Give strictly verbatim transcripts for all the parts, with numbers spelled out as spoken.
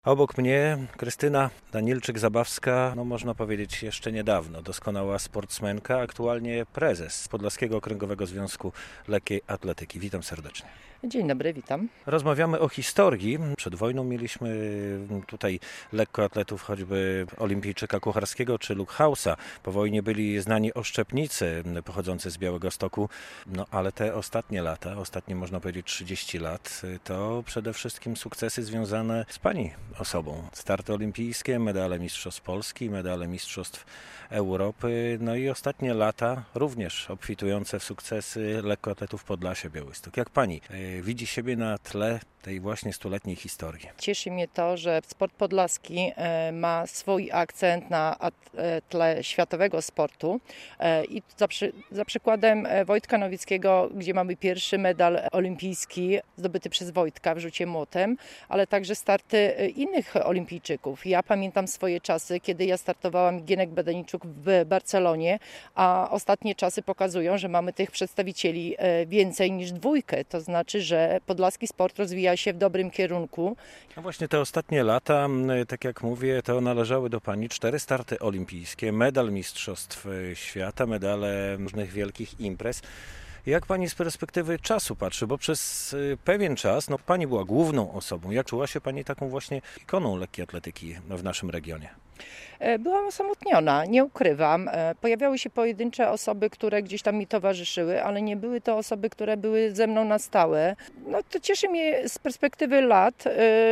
Obok mnie Krystyna Danielczyk-Zabawska, no można powiedzieć jeszcze niedawno, doskonała sportsmenka, aktualnie prezes Podlaskiego Okręgowego Związku Lekkiej Atletyki. Witam serdecznie. Dzień dobry, witam. Rozmawiamy o historii. Przed wojną mieliśmy tutaj lekkoatletów, choćby olimpijczyka Kucharskiego czy Lukhausa. Po wojnie byli znani oszczepnicy pochodzący z Białegostoku. No ale te ostatnie lata, ostatnie można powiedzieć trzydzieści lat, to przede wszystkim sukcesy związane z Pani osobą. Starty olimpijskie, medale Mistrzostw Polski, medale Mistrzostw Europy. No i ostatnie lata również obfitujące w sukcesy lekkoatletów Podlasia Białystok. Jak Pani widzi siebie na tle tej właśnie stuletniej historii? Cieszy mnie to, że sport podlaski ma swój akcent na tle światowego sportu. I za, przy, za przykładem Wojtka Nowickiego, gdzie mamy pierwszy medal olimpijski zdobyty przez Wojtka w rzucie młotem, ale także starty innych olimpijczyków. Ja pamiętam swoje czasy, kiedy ja startowałam, Gienek Bedeniczuk w Barcelonie, a ostatnie czasy pokazują, że mamy tych przedstawicieli więcej niż dwójkę. To znaczy, że podlaski sport rozwija się w dobrym kierunku. No właśnie te ostatnie lata, tak jak mówię, to należały do Pani cztery starty olimpijskie, medal Mistrzostw Świata, medale różnych wielkich imprez. Jak Pani z perspektywy czasu patrzy, bo przez pewien czas no, Pani była główną osobą. Jak czuła się Pani taką właśnie ikoną lekkiej atletyki w naszym regionie? Byłam osamotniona, nie ukrywam. Pojawiały się pojedyncze osoby, które gdzieś tam mi towarzyszyły, ale nie były to osoby, które były ze mną na stałe. No to cieszy mnie z perspektywy lat,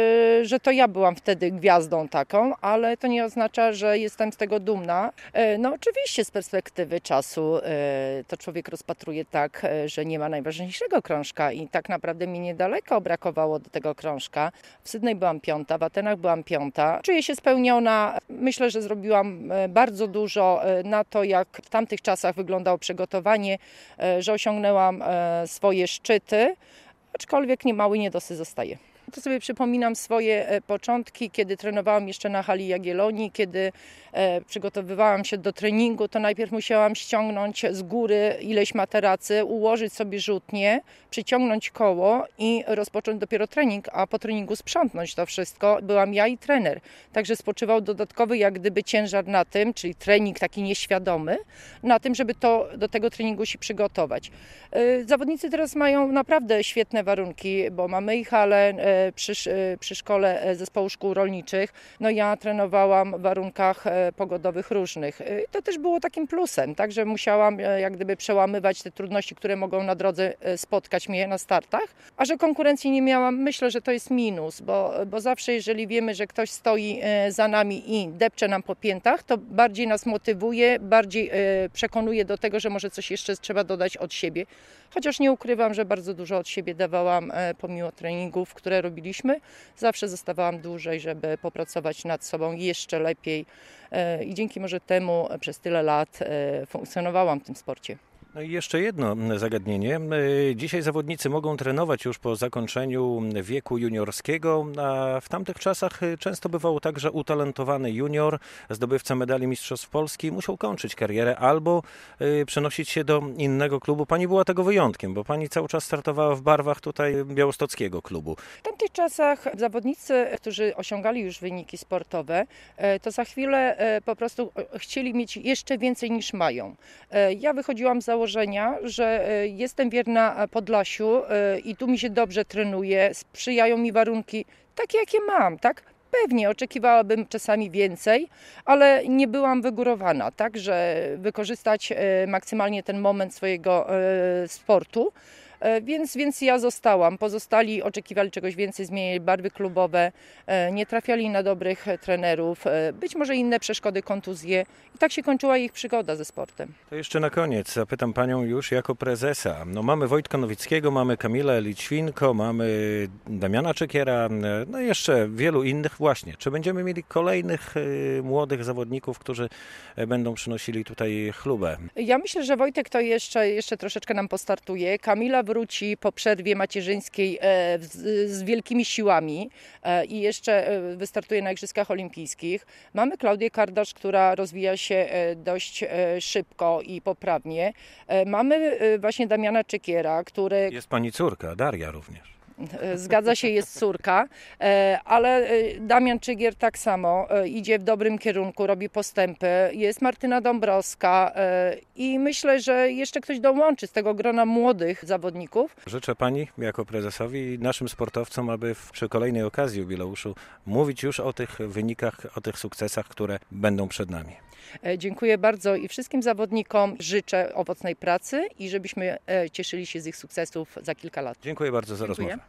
że to ja byłam wtedy gwiazdą taką, ale to nie oznacza, że jestem z tego dumna. No oczywiście z perspektywy czasu to człowiek rozpatruje tak, że nie ma najważniejszego krążka i tak naprawdę mi niedaleko brakowało do tego krążka. W Sydney byłam piąta, w Atenach byłam piąta. Czuję się spełniona. Myślę, że zrobiłam bardzo dużo na to, jak w tamtych czasach wyglądało przygotowanie, że osiągnęłam swoje szczyty, aczkolwiek niemały niedosyt zostaje. To sobie przypominam swoje początki, kiedy trenowałam jeszcze na hali Jagiellonii, kiedy przygotowywałam się do treningu, to najpierw musiałam ściągnąć z góry ileś materacy, ułożyć sobie rzutnie, przyciągnąć koło i rozpocząć dopiero trening, a po treningu sprzątnąć to wszystko. Byłam ja i trener, także spoczywał dodatkowy jak gdyby ciężar na tym, czyli trening taki nieświadomy, na tym, żeby to, do tego treningu się przygotować. Zawodnicy teraz mają naprawdę świetne warunki, bo mamy ich halę przy, przy szkole zespołu szkół rolniczych. No ja trenowałam w warunkach pogodowych różnych. To też było takim plusem, także musiałam jak gdyby przełamywać te trudności, które mogą na drodze spotkać mnie na startach, a że konkurencji nie miałam, myślę, że to jest minus, bo, bo zawsze jeżeli wiemy, że ktoś stoi za nami i depcze nam po piętach, to bardziej nas motywuje, bardziej przekonuje do tego, że może coś jeszcze trzeba dodać od siebie. Chociaż nie ukrywam, że bardzo dużo od siebie dawałam pomimo treningów, które robiliśmy. Zawsze zostawałam dłużej, żeby popracować nad sobą jeszcze lepiej i dzięki może temu przez tyle lat funkcjonowałam w tym sporcie. No i jeszcze jedno zagadnienie. Dzisiaj zawodnicy mogą trenować już po zakończeniu wieku juniorskiego, a w tamtych czasach często bywało tak, że utalentowany junior, zdobywca medali Mistrzostw Polski musiał kończyć karierę albo przenosić się do innego klubu. Pani była tego wyjątkiem, bo Pani cały czas startowała w barwach tutaj białostockiego klubu. W tamtych czasach zawodnicy, którzy osiągali już wyniki sportowe, to za chwilę po prostu chcieli mieć jeszcze więcej niż mają. Ja wychodziłam z założenia, że jestem wierna Podlasiu i tu mi się dobrze trenuje, sprzyjają mi warunki takie, jakie mam, tak? Pewnie oczekiwałabym czasami więcej, ale nie byłam wygórowana, tak, że wykorzystać maksymalnie ten moment swojego sportu. Więc, więc ja zostałam. Pozostali oczekiwali czegoś więcej, zmieniali barwy klubowe, nie trafiali na dobrych trenerów, być może inne przeszkody, kontuzje. I tak się kończyła ich przygoda ze sportem. To jeszcze na koniec zapytam Panią już jako prezesa. No mamy Wojtka Nowickiego, mamy Kamilę Lićwinko, mamy Damiana Czekiera, no i jeszcze wielu innych. Właśnie, czy będziemy mieli kolejnych y, młodych zawodników, którzy będą przynosili tutaj chlubę? Ja myślę, że Wojtek to jeszcze, jeszcze troszeczkę nam postartuje. Kamila wróci po przerwie macierzyńskiej z wielkimi siłami i jeszcze wystartuje na Igrzyskach Olimpijskich. Mamy Klaudię Kardasz, która rozwija się dość szybko i poprawnie. Mamy właśnie Damiana Czekiera, który... Jest Pani córka, Daria również. Zgadza się, jest córka, ale Damian Czygier tak samo idzie w dobrym kierunku, robi postępy. Jest Martyna Dąbrowska i myślę, że jeszcze ktoś dołączy z tego grona młodych zawodników. Życzę Pani jako prezesowi i naszym sportowcom, aby przy kolejnej okazji jubileuszu mówić już o tych wynikach, o tych sukcesach, które będą przed nami. Dziękuję bardzo i wszystkim zawodnikom życzę owocnej pracy i żebyśmy cieszyli się z ich sukcesów za kilka lat. Dziękuję bardzo za Dziękuję. rozmowę.